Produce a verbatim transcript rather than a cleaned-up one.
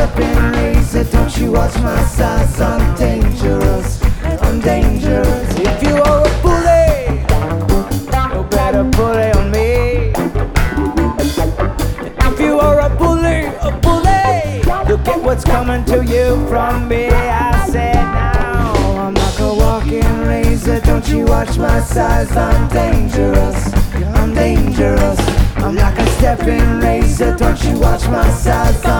stepping razor, don't you watch my size, I'm dangerous, I'm dangerous. If you are a bully, you better bully on me. If you are a bully, a bully, you'll get what's coming to you from me. I said now, I'm like a walking razor, don't you watch my size, I'm dangerous, I'm dangerous. I'm like a stepping razor, don't you watch my size, I'm